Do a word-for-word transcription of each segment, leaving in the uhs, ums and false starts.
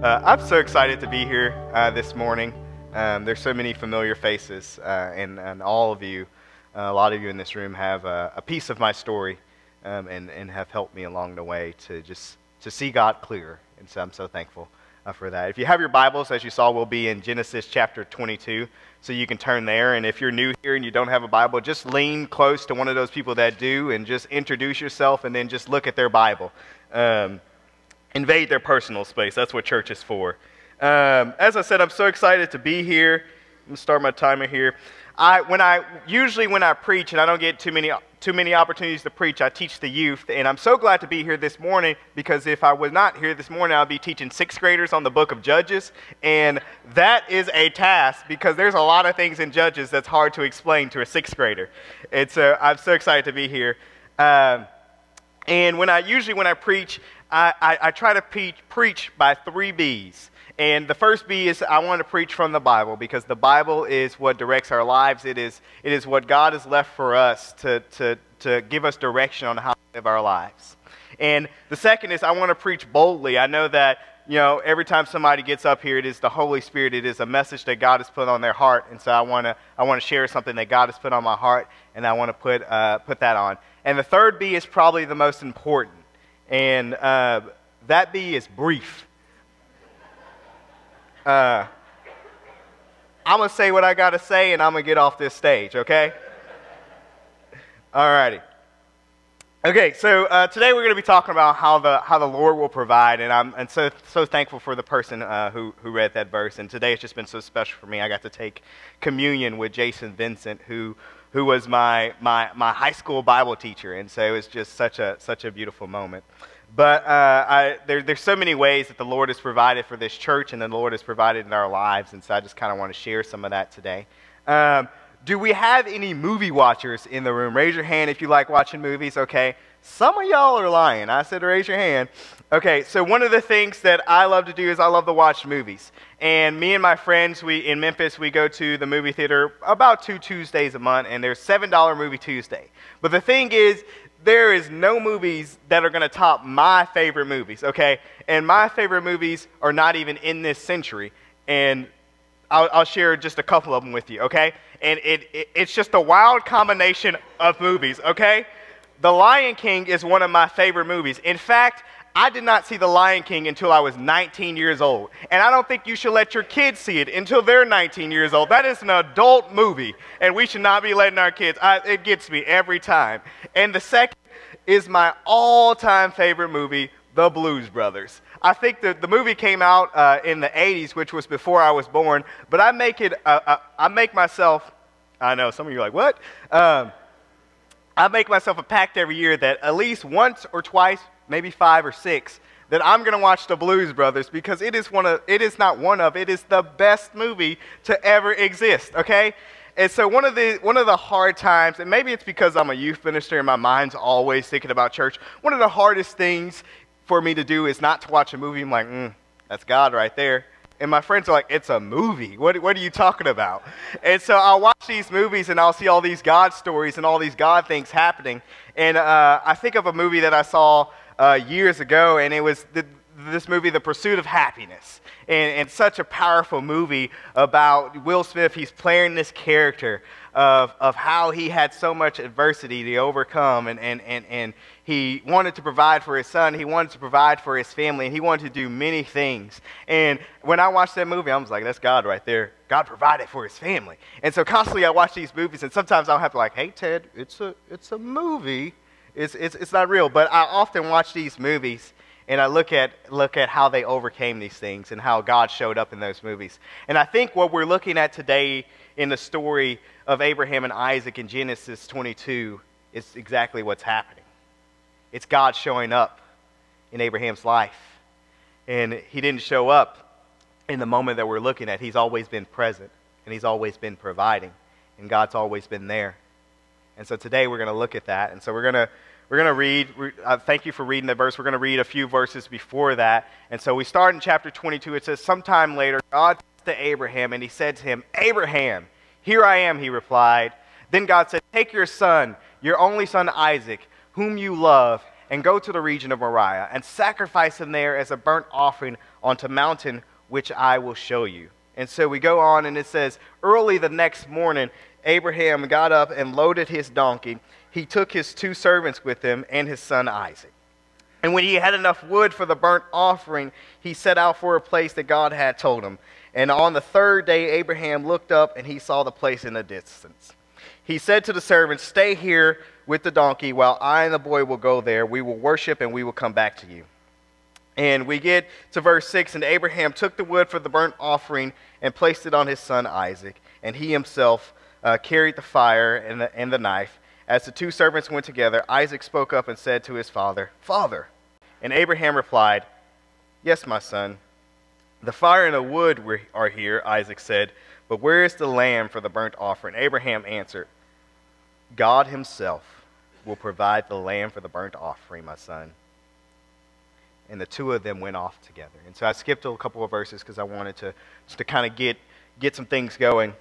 Uh, I'm so excited to be here uh, this morning. Um, there's so many familiar faces, uh, and, and all of you, uh, a lot of you in this room have a, a piece of my story um, and, and have helped me along the way to just to see God clearer. And so I'm so thankful uh, for that. If you have your Bibles, as you saw, we'll be in Genesis chapter twenty-two, so you can turn there. And if you're new here and you don't have a Bible, just lean close to one of those people that do and just introduce yourself and then just look at their Bible. Um, invade their personal space. That's what church is for. Um, as I said, I'm so excited to be here. I'm gonna start my timer here. I when I usually when I preach, and I don't get too many too many opportunities to preach, I teach the youth, and I'm so glad to be here this morning because if I was not here this morning, I'll be teaching sixth graders on the book of Judges, and that is a task because there's a lot of things in Judges that's hard to explain to a sixth grader. And so I'm so excited to be here. Um, and when I usually when I preach, I, I, I try to preach, preach by three B's. And the first B is I want to preach from the Bible because the Bible is what directs our lives. It is, it is what God has left for us to, to, to give us direction on how to live our lives. And the second is I want to preach boldly. I know that, you know, every time somebody gets up here, it is the Holy Spirit. It is a message that God has put on their heart. And so I want to I want to share something that God has put on my heart, and I want to put, uh, put that on. And the third B is probably the most important. And uh, that B is brief. Uh, I'm going to say what I got to say, and I'm going to get off this stage, okay? All righty. Okay, so uh, today we're going to be talking about how the how the Lord will provide, and I'm and so so thankful for the person uh, who who read that verse. And today it's just been so special for me. I got to take communion with Jason Vincent, who who was my my my high school Bible teacher, and so it was just such a such a beautiful moment. But uh, I, there, there's so many ways that the Lord has provided for this church and the Lord has provided in our lives, and so I just kind of want to share some of that today. Um, do we have any movie watchers in the room? Raise your hand if you like watching movies, okay? Some of y'all are lying. I said raise your hand. Okay, so one of the things that I love to do is I love to watch movies. And me and my friends, we in Memphis, we go to the movie theater about two Tuesdays a month, and there's seven dollar Movie Tuesday. But the thing is, there is no movies that are going to top my favorite movies, okay? And my favorite movies are not even in this century. And I'll, I'll share just a couple of them with you, okay? And it, it it's just a wild combination of movies, okay? The Lion King is one of my favorite movies. In fact, I did not see The Lion King until I was nineteen years old. And I don't think you should let your kids see it until they're nineteen years old. That is an adult movie, and we should not be letting our kids. I, it gets me every time. And the second is my all-time favorite movie, The Blues Brothers. I think the, the movie came out uh, in the eighties, which was before I was born, but I make it, uh, uh, I make myself, I know, some of you are like, what? Um, I make myself a pact every year that at least once or twice, maybe five or six, that I'm going to watch The Blues Brothers because it is one of, it is not one of, it is the best movie to ever exist, okay? And so one of the one of the hard times, and maybe it's because I'm a youth minister and my mind's always thinking about church, one of the hardest things for me to do is not to watch a movie. I'm like, mm, that's God right there. And my friends are like, it's a movie. What, what are you talking about? And so I'll watch these movies and I'll see all these God stories and all these God things happening. And uh, I think of a movie that I saw uh, years ago, and it was the, this movie, The Pursuit of Happiness. And, and such a powerful movie about Will Smith. He's playing this character of, of how he had so much adversity to overcome, and, and, and, and he wanted to provide for his son, he wanted to provide for his family, and he wanted to do many things. And when I watched that movie, I was like, that's God right there. God provided for his family. And so constantly I watch these movies, and sometimes I'll have to like, hey, Ted, it's a, it's a movie. It's, it's, it's not real. But I often watch these movies, and I look at look at how they overcame these things and how God showed up in those movies. And I think what we're looking at today in the story of Abraham and Isaac in Genesis twenty-two is exactly what's happening. It's God showing up in Abraham's life. And he didn't show up in the moment that we're looking at. He's always been present, and he's always been providing, and God's always been there. And so today we're going to look at that. And so we're going to We're going to read, uh, thank you for reading the verse. We're going to read a few verses before that. And so we start in chapter twenty-two. It says, sometime later, God said to Abraham, and he said to him, Abraham, here I am, he replied. Then God said, take your son, your only son Isaac, whom you love, and go to the region of Moriah, and sacrifice him there as a burnt offering onto mountain which I will show you. And so we go on, and it says, early the next morning, Abraham got up and loaded his donkey. He took his two servants with him and his son Isaac. And when he had enough wood for the burnt offering, he set out for a place that God had told him. And on the third day, Abraham looked up, and he saw the place in the distance. He said to the servants, stay here with the donkey while I and the boy will go there. We will worship, and we will come back to you. And we get to verse six, and Abraham took the wood for the burnt offering and placed it on his son Isaac. And he himself uh, carried the fire and the, and the knife. As the two servants went together, Isaac spoke up and said to his father, Father. And Abraham replied, yes, my son. The fire and the wood are here, Isaac said, but where is the lamb for the burnt offering? Abraham answered, God himself will provide the lamb for the burnt offering, my son. And the two of them went off together. And so I skipped a couple of verses because I wanted to just to kind of get get some things going.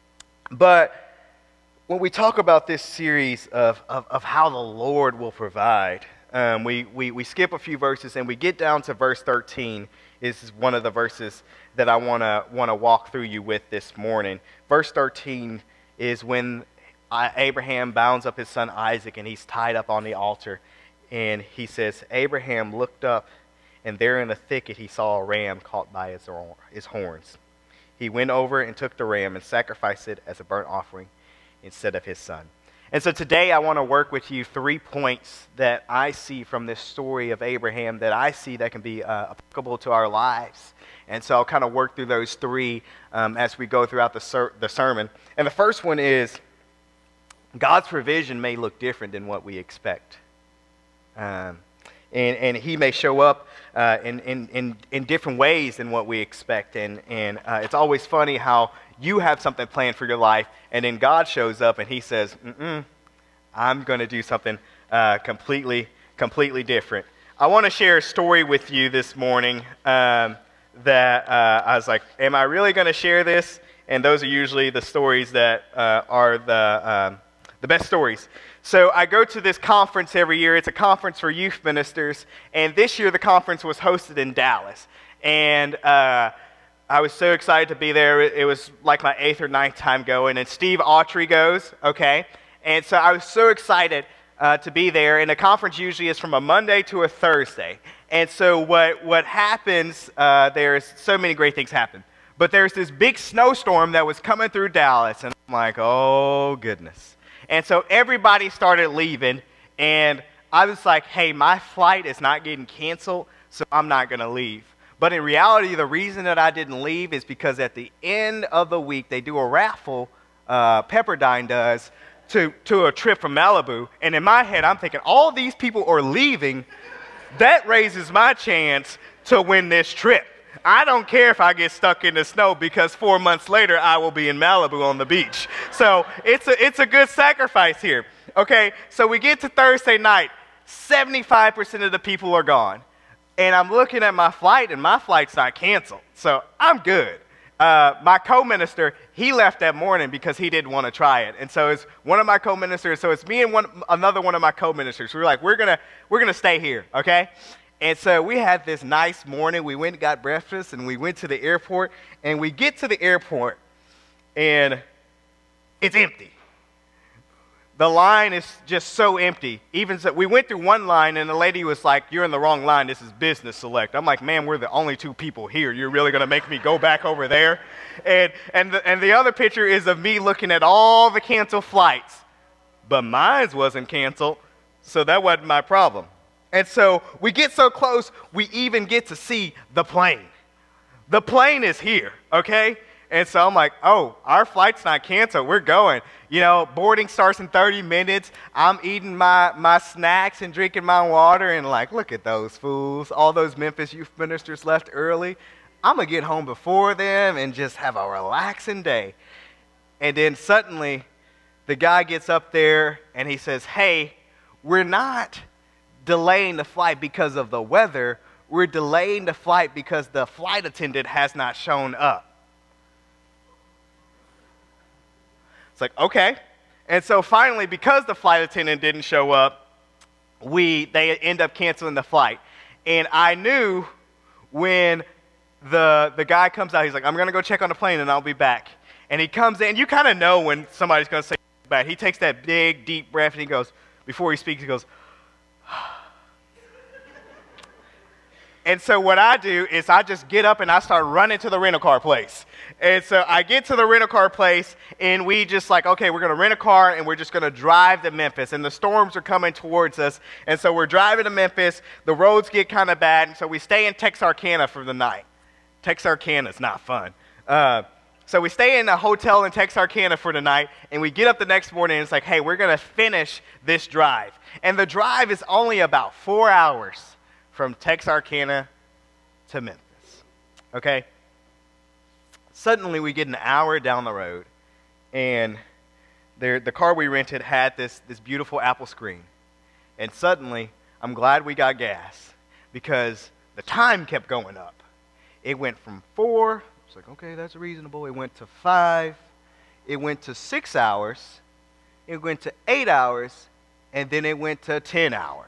But when we talk about this series of, of, of how the Lord will provide, um, we, we, we skip a few verses and we get down to verse thirteen. Is one of the verses that I want to want to walk through you with this morning. Verse thirteen is when I, Abraham bounds up his son Isaac, and he's tied up on the altar. And he says, Abraham looked up, and there in the thicket he saw a ram caught by his, his horns. He went over and took the ram and sacrificed it as a burnt offering instead of his son. And so today I want to work with you three points that I see from this story of Abraham that I see that can be uh, applicable to our lives. And so I'll kind of work through those three um, as we go throughout the, ser- the sermon. And the first one is God's provision may look different than what we expect. Um, and, and he may show up uh, in, in, in, in different ways than what we expect. And, and uh, it's always funny how you have something planned for your life, and then God shows up and he says, mm-mm, I'm going to do something uh, completely, completely different. I want to share a story with you this morning um, that uh, I was like, am I really going to share this? And those are usually the stories that uh, are the, um, the best stories. So I go to this conference every year. It's a conference for youth ministers, and this year the conference was hosted in Dallas. And uh, I was so excited to be there. It was like my eighth or ninth time going, and Steve Autry goes, okay? And so I was so excited uh, to be there, and the conference usually is from a Monday to a Thursday. And so what, what happens, uh, there's so many great things happen. But there's this big snowstorm that was coming through Dallas, and I'm like, oh, goodness. And so everybody started leaving, and I was like, hey, my flight is not getting canceled, so I'm not going to leave. But in reality, the reason that I didn't leave is because at the end of the week, they do a raffle, uh, Pepperdine does, to, to a trip from Malibu. And in my head, I'm thinking, all these people are leaving. That raises my chance to win this trip. I don't care if I get stuck in the snow, because four months later, I will be in Malibu on the beach. So it's a, it's a good sacrifice here. Okay, so we get to Thursday night. seventy-five percent of the people are gone. And I'm looking at my flight, and my flight's not canceled. So I'm good. Uh, my co-minister, he left that morning because he didn't want to try it. And so it's one of my co-ministers. So it's me and one, another one of my co-ministers. We were like, we're gonna, we're gonna stay here, okay? And so we had this nice morning. We went and got breakfast, and we went to the airport. And we get to the airport, and it's empty. The line is just so empty. Even so, we went through one line, and the lady was like, you're in the wrong line. This is business select. I'm like, man, we're the only two people here. You're really going to make me go back over there? And, and, the, and the other picture is of me looking at all the canceled flights. But mine wasn't canceled, so that wasn't my problem. And so we get so close, we even get to see the plane. The plane is here, okay? And so I'm like, oh, our flight's not canceled. We're going. You know, boarding starts in thirty minutes. I'm eating my, my snacks and drinking my water, and like, look at those fools. All those Memphis youth ministers left early. I'm going to get home before them and just have a relaxing day. And then suddenly, the guy gets up there, and he says, hey, we're not delaying the flight because of the weather. We're delaying the flight because the flight attendant has not shown up. It's like, okay. And so finally, because the flight attendant didn't show up, we they end up canceling the flight. And I knew when the, the guy comes out. He's like, I'm going to go check on the plane, and I'll be back. And he comes in. You kind of know when somebody's going to say back. He takes that big, deep breath, and he goes, before he speaks, he goes, and so what I do is I just get up and I start running to the rental car place. And so I get to the rental car place, and we just like, okay, we're going to rent a car, and we're just going to drive to Memphis. And the storms are coming towards us. And so we're driving to Memphis. The roads get kind of bad, and so we stay in Texarkana for the night. Texarkana is not fun. Uh, so we stay in a hotel in Texarkana for the night, and we get up the next morning, and it's like, hey, we're going to finish this drive. And the drive is only about four hours from Texarkana to Memphis, okay? Suddenly, we get an hour down the road, and there, the car we rented had this, this beautiful Apple screen. And suddenly, I'm glad we got gas, because the time kept going up. It went from four, it's like, okay, that's reasonable. It went to five, it went to six hours, it went to eight hours, and then it went to ten hours.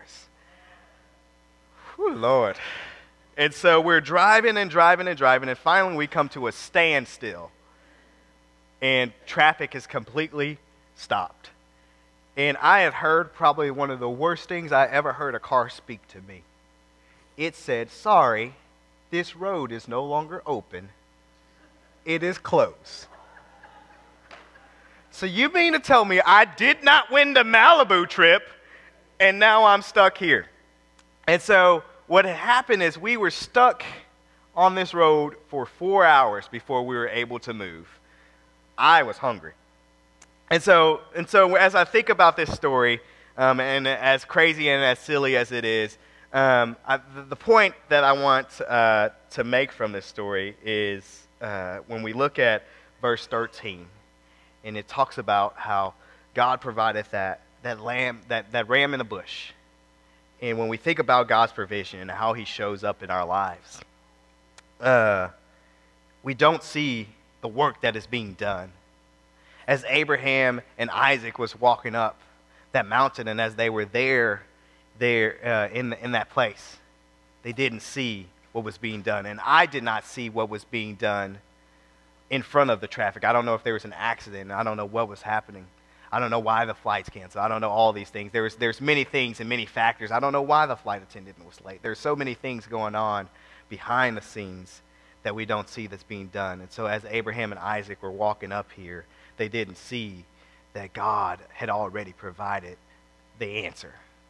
Whew, Lord. And so we're driving and driving and driving, and finally we come to a standstill. And traffic is completely stopped. And I had heard probably one of the worst things I ever heard a car speak to me. It said, sorry, this road is no longer open. It is closed. So you mean to tell me I did not win the Malibu trip, and now I'm stuck here? And so what had happened is we were stuck on this road for four hours before we were able to move. I was hungry. And so, and so as I think about this story, um, and as crazy and as silly as it is, um, I, the, the point that I want uh, to make from this story is uh, when we look at verse thirteen, and it talks about how God provided that, that lamb, that, that ram in the bush. And when we think about God's provision and how he shows up in our lives, uh, we don't see the work that is being done. As Abraham and Isaac was walking up that mountain, and as they were there, there uh, in, the, in that place, they didn't see what was being done. And I did not see what was being done in front of the traffic. I don't know if there was an accident. I don't know what was happening. I don't know why the flight's canceled. I don't know all these things. There's there's many things and many factors. I don't know why the flight attendant was late. There's so many things going on behind the scenes that we don't see that's being done. And so as Abraham and Isaac were walking up here, they didn't see that God had already provided the answer.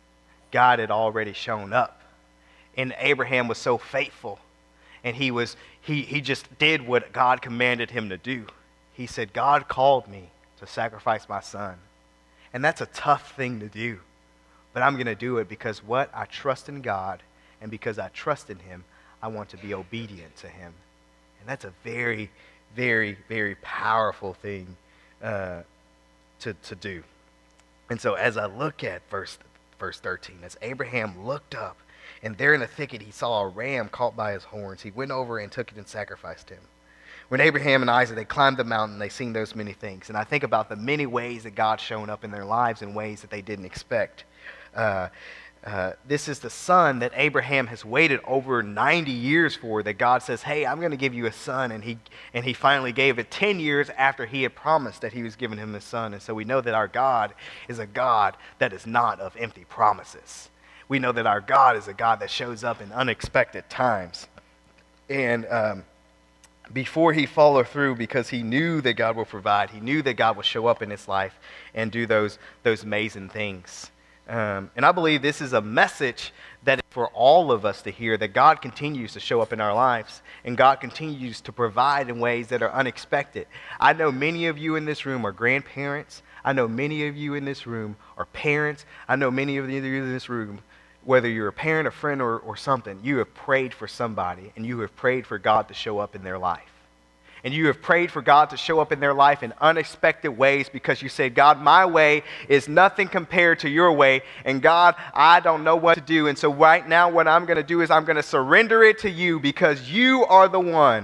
God had already shown up. And Abraham was so faithful. And he was he he just did what God commanded him to do. He said, God called me to sacrifice my son. And that's a tough thing to do. But I'm going to do it because what? I trust in God. And because I trust in him, I want to be obedient to him. And that's a very, very, very powerful thing uh, to, to do. And so as I look at verse, verse thirteen, as Abraham looked up, and there in the thicket he saw a ram caught by his horns, he went over and took it and sacrificed him. When Abraham and Isaac, they climbed the mountain, they seen those many things. And I think about the many ways that God's shown up in their lives in ways that they didn't expect. Uh, uh, this is the son that Abraham has waited over ninety years for, that God says, hey, I'm going to give you a son. And he, and he finally gave it ten years after he had promised that he was giving him a son. And so we know that our God is a God that is not of empty promises. We know that our God is a God that shows up in unexpected times. And um, before he followed through, because he knew that God will provide, he knew that God will show up in his life and do those, those amazing things. Um, and I believe this is a message that is for all of us to hear, that God continues to show up in our lives and God continues to provide in ways that are unexpected. I know many of you in this room are grandparents. I know many of you in this room are parents. I know many of you in this room, whether you're a parent, a friend, or, or something, you have prayed for somebody and you have prayed for God to show up in their life. And you have prayed for God to show up in their life in unexpected ways because you said, God, my way is nothing compared to your way. And God, I don't know what to do. And so right now what I'm going to do is I'm going to surrender it to you because you are the one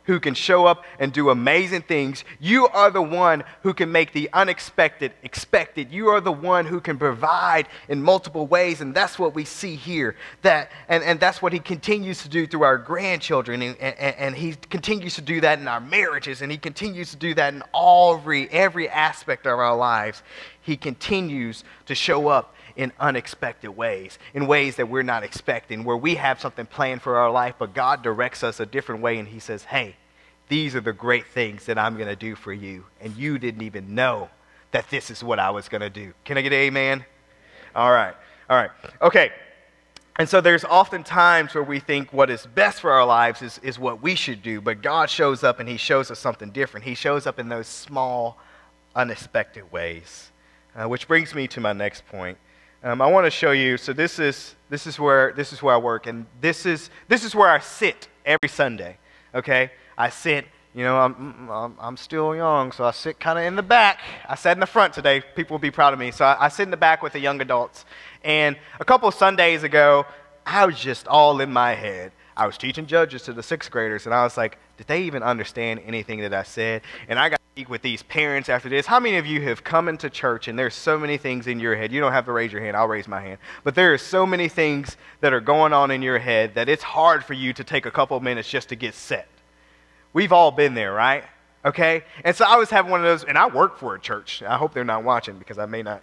who can show up and do amazing things. You are the one who can make the unexpected expected. You are the one who can provide in multiple ways, and that's what we see here. That and, and that's what he continues to do through our grandchildren, and, and, and he continues to do that in our marriages, and he continues to do that in every, every aspect of our lives. He continues to show up in unexpected ways, in ways that we're not expecting, where we have something planned for our life, but God directs us a different way, and he says, hey, these are the great things that I'm going to do for you, and you didn't even know that this is what I was going to do. Can I get an amen? All right, all right, okay. And so there's often times where we think what is best for our lives is, is what we should do, but God shows up and he shows us something different. He shows up in those small, unexpected ways, uh, which brings me to my next point. Um, I want to show you. So this is this is where this is where I work, and this is this is where I sit every Sunday. Okay, I sit. You know, I'm I'm, I'm still young, so I sit kind of in the back. I sat in the front today. People will be proud of me. So I, I sit in the back with the young adults. And a couple of Sundays ago, I was just all in my head. I was teaching Judges to the sixth graders, and I was like, did they even understand anything that I said? And I got to speak with these parents after this. How many of you have come into church and there's so many things in your head? You don't have to raise your hand. I'll raise my hand. But there are so many things that are going on in your head that it's hard for you to take a couple of minutes just to get set. We've all been there, right? Okay? And so I was having one of those, and I work for a church. I hope they're not watching because I may not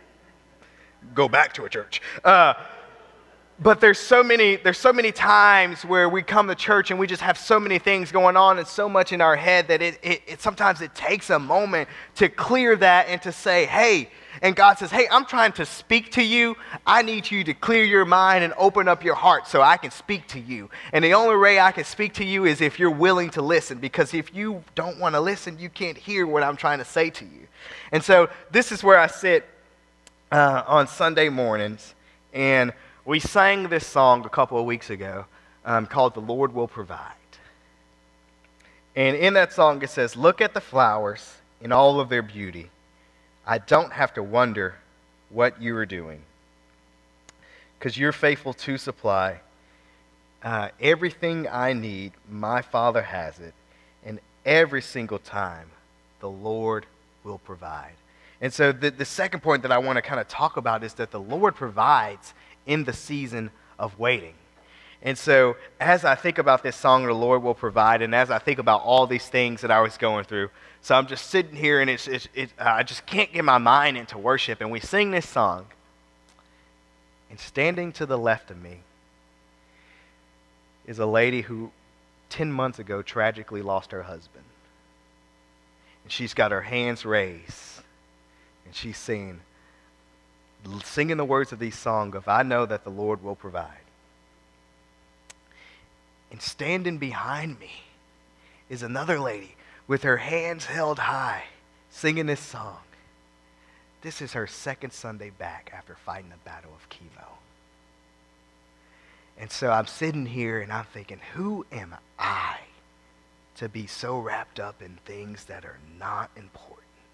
go back to a church. Uh, But there's so many there's so many times where we come to church and we just have so many things going on and so much in our head that it, it, it sometimes it takes a moment to clear that and to say, hey, and God says, hey, I'm trying to speak to you. I need you to clear your mind and open up your heart so I can speak to you. And the only way I can speak to you is if you're willing to listen, because if you don't want to listen, you can't hear what I'm trying to say to you. And so this is where I sit uh, on Sunday mornings, and we sang this song a couple of weeks ago um, called The Lord Will Provide. And in that song it says, look at the flowers in all of their beauty. I don't have to wonder what you are doing, because you're faithful to supply. Uh, everything I need, my Father has it. And every single time, the Lord will provide. And so the, the second point that I want to kind of talk about is that the Lord provides in the season of waiting. And so as I think about this song, the Lord will provide, and as I think about all these things that I was going through, so I'm just sitting here and it's, it's, it, I just can't get my mind into worship, and we sing this song, and standing to the left of me is a lady who ten months ago tragically lost her husband. And she's got her hands raised, and she's singing, singing the words of these songs of, I know that the Lord will provide. And standing behind me is another lady with her hands held high, singing this song. This is her second Sunday back after fighting the battle of chemo. And so I'm sitting here and I'm thinking, who am I to be so wrapped up in things that are not important?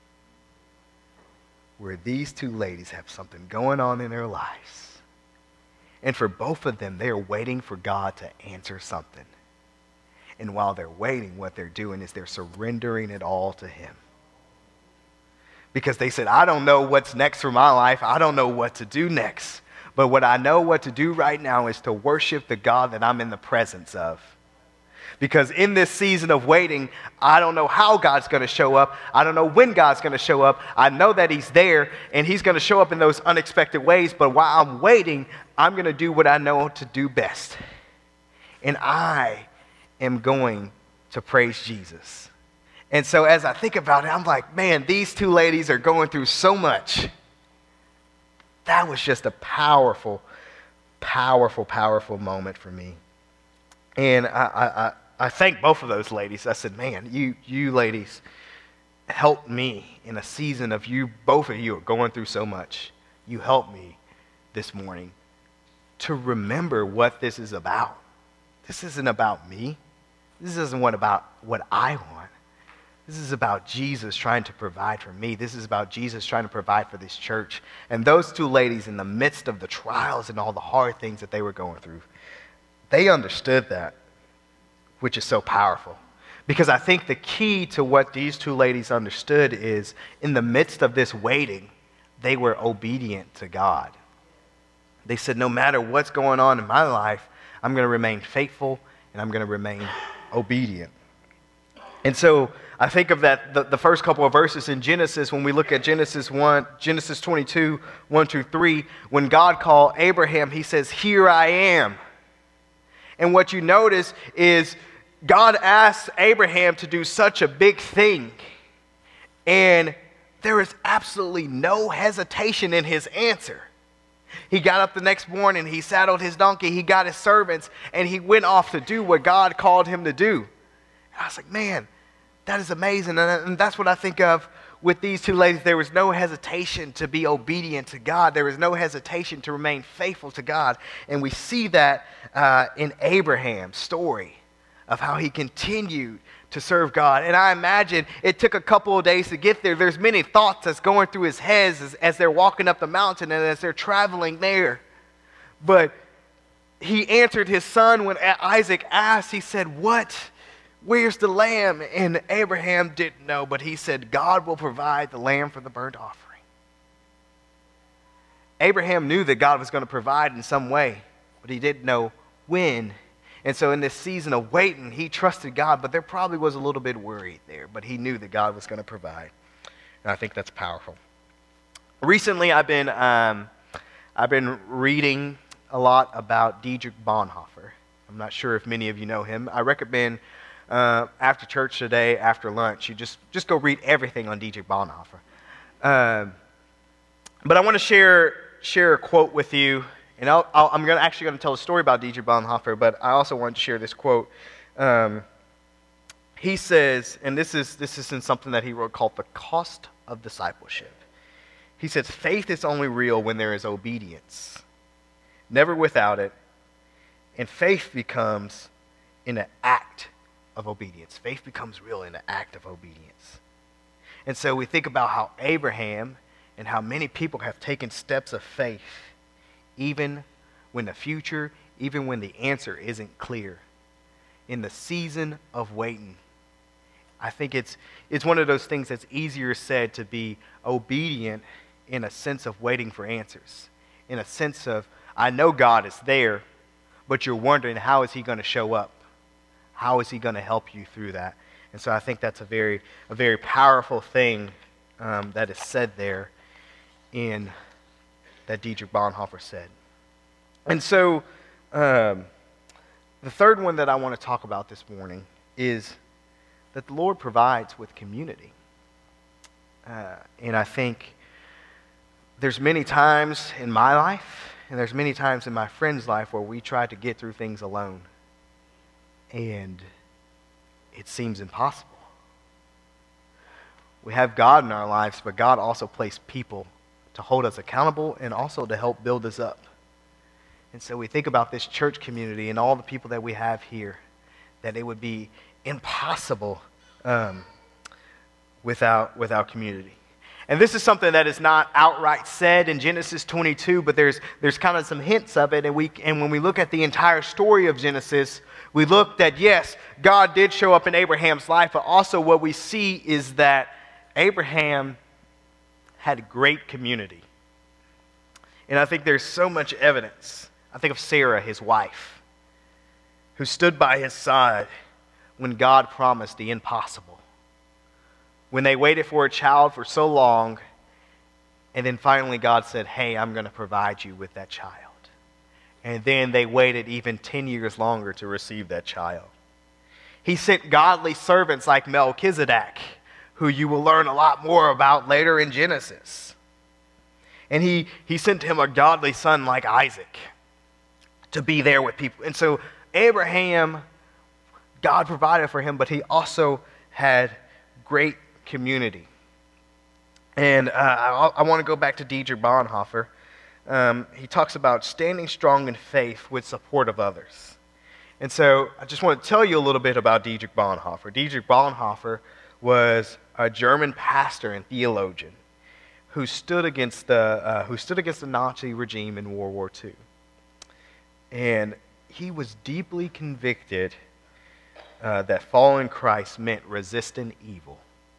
Where these two ladies have something going on in their lives. And for both of them, they're waiting for God to answer something. And while they're waiting, what they're doing is they're surrendering it all to him. Because they said, I don't know what's next for my life. I don't know what to do next. But what I know what to do right now is to worship the God that I'm in the presence of. Because in this season of waiting, I don't know how God's going to show up. I don't know when God's going to show up. I know that he's there, and he's going to show up in those unexpected ways. But while I'm waiting, I'm going to do what I know to do best. And I am going to praise Jesus. And so as I think about it, I'm like, man, these two ladies are going through so much. That was just a powerful, powerful, powerful moment for me. And I, I, I, I thank both of those ladies. I said, man, you, you ladies helped me in a season of you, both of you are going through so much. You helped me this morning to remember what this is about. This isn't about me. This isn't what about what I want. This is about Jesus trying to provide for me. This is about Jesus trying to provide for this church. And those two ladies, in the midst of the trials and all the hard things that they were going through, they understood that, which is so powerful. Because I think the key to what these two ladies understood is in the midst of this waiting, they were obedient to God. They said, no matter what's going on in my life, I'm going to remain faithful and I'm going to remain obedient. And so I think of that the, the first couple of verses in Genesis, when we look at Genesis one, Genesis twenty-two, one through three, when God called Abraham, he says, here I am. And what you notice is God asked Abraham to do such a big thing, and there is absolutely no hesitation in his answer. He got up the next morning, he saddled his donkey, he got his servants, and he went off to do what God called him to do. And I was like, man, that is amazing. And that's what I think of with these two ladies. There was no hesitation to be obedient to God. There was no hesitation to remain faithful to God. And we see that uh, in Abraham's story of how he continued to serve God. And I imagine it took a couple of days to get there. There's many thoughts that's going through his head as, as they're walking up the mountain and as they're traveling there. But he answered his son when Isaac asked. He said, what? Where's the lamb? And Abraham didn't know, but he said, God will provide the lamb for the burnt offering. Abraham knew that God was going to provide in some way, but he didn't know when. And so in this season of waiting, he trusted God, but there probably was a little bit worried there, but he knew that God was going to provide. And I think that's powerful. Recently, I've been, um, I've been reading a lot about Dietrich Bonhoeffer. I'm not sure if many of you know him. I recommend uh, after church today, after lunch, you just, just go read everything on Dietrich Bonhoeffer. Um, but I want to share, share a quote with you. And I'll, I'll, I'm gonna, actually going to tell a story about Dietrich Bonhoeffer, but I also want to share this quote. Um, he says, and this is, this is in something that he wrote called The Cost of Discipleship. He says, faith is only real when there is obedience, never without it. And faith becomes in an act of obedience. Faith becomes real in an act of obedience. And so we think about how Abraham and how many people have taken steps of faith even when the future, even when the answer isn't clear. In the season of waiting, I think it's, it's one of those things that's easier said to be obedient in a sense of waiting for answers. In a sense of, I know God is there, but you're wondering, how is he going to show up? How is he going to help you through that? And so I think that's a very, a very powerful thing um, that is said there in that Dietrich Bonhoeffer said. And so um, the third one that I want to talk about this morning is that the Lord provides with community. Uh, and I think there's many times in my life, and there's many times in my friend's life where we try to get through things alone. And it seems impossible. We have God in our lives, but God also placed people to hold us accountable and also to help build us up. And so we think about this church community and all the people that we have here, that it would be impossible um, without, without community. And this is something that is not outright said in Genesis twenty-two, but there's, there's kind of some hints of it. And, we, and when we look at the entire story of Genesis, we look that, yes, God did show up in Abraham's life, but also what we see is that Abraham had great community. And I think there's so much evidence. I think of Sarah, his wife, who stood by his side when God promised the impossible. When they waited for a child for so long, and then finally God said, hey, I'm going to provide you with that child. And then they waited even ten years longer to receive that child. He sent godly servants like Melchizedek, who you will learn a lot more about later in Genesis. And he, he sent him a godly son like Isaac to be there with people. And so Abraham, God provided for him, but he also had great community. And uh, I, I want to go back to Dietrich Bonhoeffer. Um, he talks about standing strong in faith with support of others. And so I just want to tell you a little bit about Dietrich Bonhoeffer. Dietrich Bonhoeffer was a German pastor and theologian who stood against the uh, who stood against the Nazi regime in World War Two. And he was deeply convicted uh, that following Christ meant resisting evil,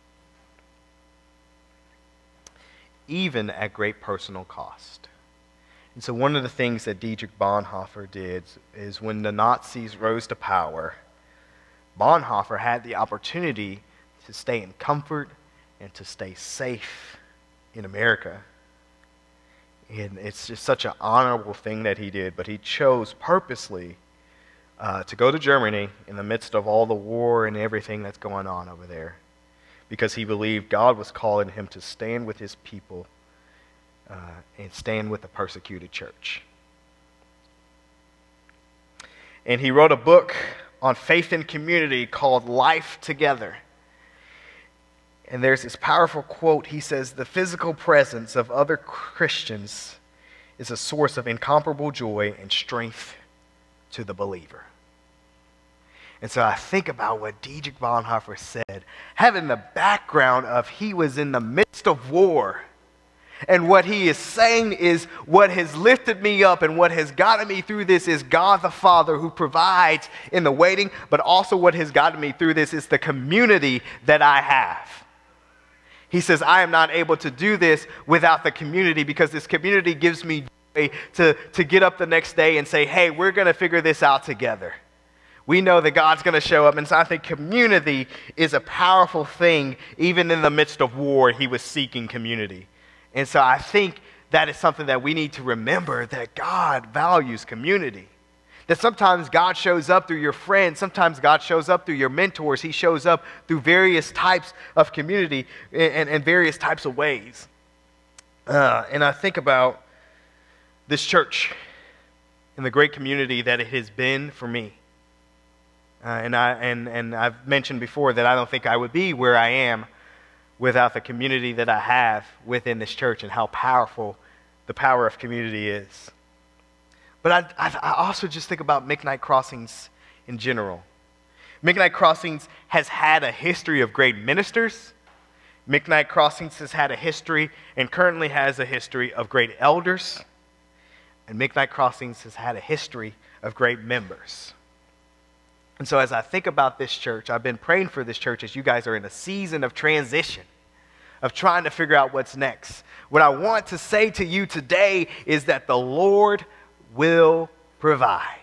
even at great personal cost. And so one of the things that Dietrich Bonhoeffer did is when the Nazis rose to power, Bonhoeffer had the opportunity to stay in comfort and to stay safe in America. And it's just such an honorable thing that he did, but he chose purposely uh, to go to Germany in the midst of all the war and everything that's going on over there, because he believed God was calling him to stand with his people uh, and stand with the persecuted church. And he wrote a book on faith and community called Life Together. And there's this powerful quote. He says, "The physical presence of other Christians is a source of incomparable joy and strength to the believer." And so I think about what Dietrich Bonhoeffer said, having the background of he was in the midst of war. And what he is saying is what has lifted me up and what has gotten me through this is God the Father who provides in the waiting, but also what has gotten me through this is the community that I have. He says, I am not able to do this without the community, because this community gives me joy to, to get up the next day and say, hey, we're going to figure this out together. We know that God's going to show up. And so I think community is a powerful thing. Even in the midst of war, he was seeking community. And so I think that is something that we need to remember, that God values community. That sometimes God shows up through your friends. Sometimes God shows up through your mentors. He shows up through various types of community and, and various types of ways. Uh, and I think about this church and the great community that it has been for me. Uh, and, I, and, and I've mentioned before that I don't think I would be where I am without the community that I have within this church, and how powerful the power of community is. But I, I, I also just think about McKnight Crossings in general. McKnight Crossings has had a history of great ministers. McKnight Crossings has had a history and currently has a history of great elders. And McKnight Crossings has had a history of great members. And so as I think about this church, I've been praying for this church as you guys are in a season of transition, of trying to figure out what's next. What I want to say to you today is that the Lord will provide.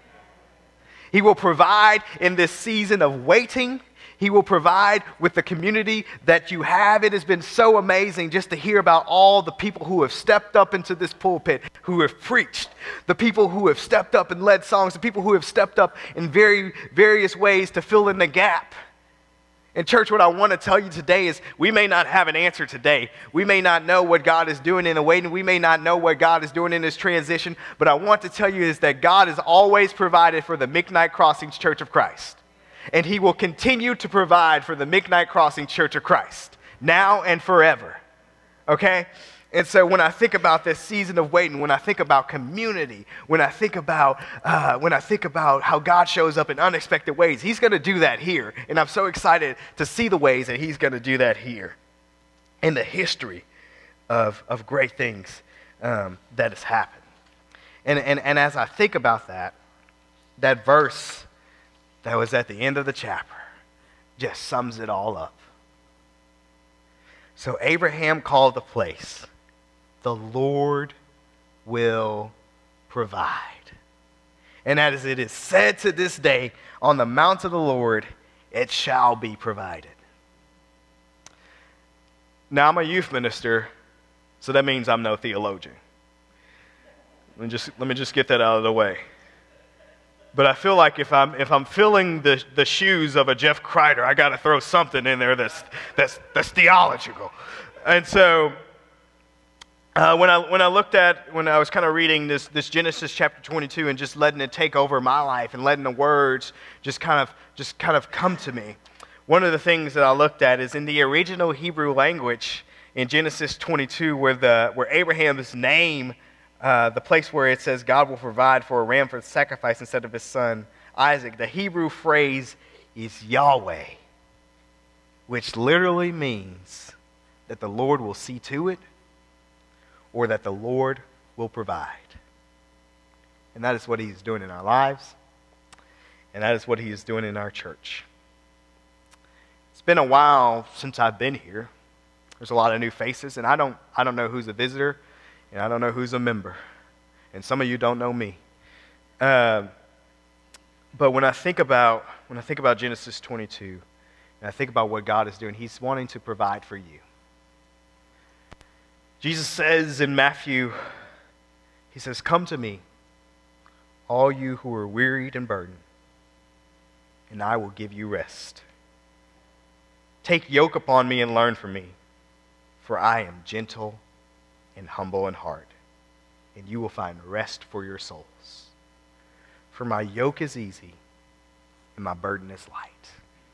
He will provide in this season of waiting. He will provide with the community that you have. It has been so amazing just to hear about all the people who have stepped up into this pulpit, who have preached, the people who have stepped up and led songs, the people who have stepped up in very various ways to fill in the gap. And church, what I want to tell you today is we may not have an answer today. We may not know what God is doing in the waiting. We may not know what God is doing in this transition. But I want to tell you is that God has always provided for the McKnight Crossings Church of Christ. And he will continue to provide for the McKnight Crossings Church of Christ, now and forever. Okay? And so when I think about this season of waiting, when I think about community, when I think about uh, when I think about how God shows up in unexpected ways, he's going to do that here. And I'm so excited to see the ways that he's going to do that here in the history of, of great things um, that has happened. And, and, and as I think about that, that verse that was at the end of the chapter just sums it all up. So Abraham called the place, the Lord will provide. And as it is said to this day, on the mount of the Lord, it shall be provided. Now, I'm a youth minister, so that means I'm no theologian. Let me just, let me just get that out of the way. But I feel like if I'm if I'm filling the, the shoes of a Jeff Kreider, I got to throw something in there that's that's that's theological. And so uh, when I when I looked at when I was kind of reading this this Genesis chapter twenty-two and just letting it take over my life and letting the words just kind of just kind of come to me, one of the things that I looked at is in the original Hebrew language in Genesis twenty-two, where the where Abraham's name. Uh, the place where it says God will provide for a ram for the sacrifice instead of his son Isaac, the Hebrew phrase is Yahweh, which literally means that the Lord will see to it or that the Lord will provide. And that is what he's doing in our lives. And that is what he is doing in our church. It's been a while since I've been here. There's a lot of new faces, and I don't, I don't know who's a visitor, and I don't know who's a member. And some of you don't know me. Um, but when I think about when I think about Genesis twenty-two, and I think about what God is doing, he's wanting to provide for you. Jesus says in Matthew, he says, "Come to me, all you who are wearied and burdened, and I will give you rest. Take yoke upon me and learn from me, for I am gentle and humble in heart, and you will find rest for your souls. For my yoke is easy, and my burden is light."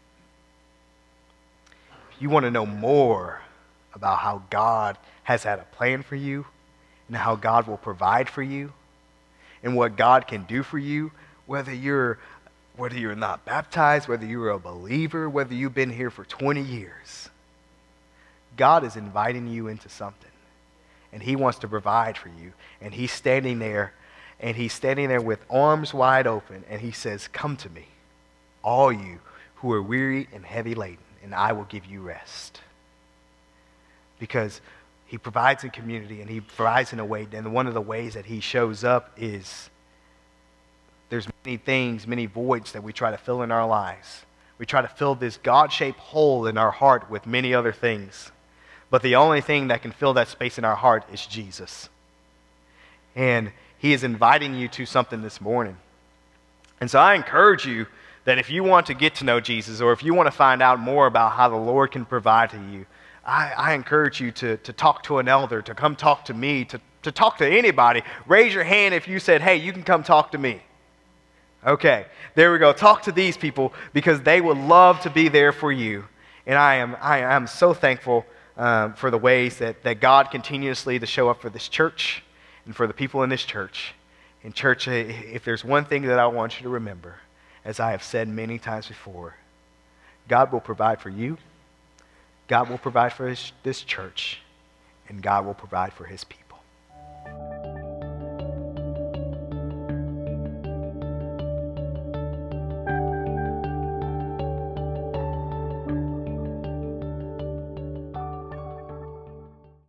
If you want to know more about how God has had a plan for you, and how God will provide for you, and what God can do for you, whether you're whether you're not baptized, whether you're a believer, whether you've been here for twenty years, God is inviting you into something. And he wants to provide for you. And he's standing there, and he's standing there with arms wide open, and he says, "Come to me, all you who are weary and heavy laden, and I will give you rest." Because he provides in community, and he provides in a way, and one of the ways that he shows up is there's many things, many voids that we try to fill in our lives. We try to fill this God-shaped hole in our heart with many other things. But the only thing that can fill that space in our heart is Jesus. And he is inviting you to something this morning. And so I encourage you that if you want to get to know Jesus, or if you want to find out more about how the Lord can provide to you, I, I encourage you to, to talk to an elder, to come talk to me, to, to talk to anybody. Raise your hand if you said, "Hey, you can come talk to me." Okay, there we go. Talk to these people, because they would love to be there for you. And I am I am so thankful um, for the ways that, that God continuously to show up for this church and for the people in this church. In church, if there's one thing that I want you to remember, as I have said many times before, God will provide for you, God will provide for his, this church, and God will provide for his people.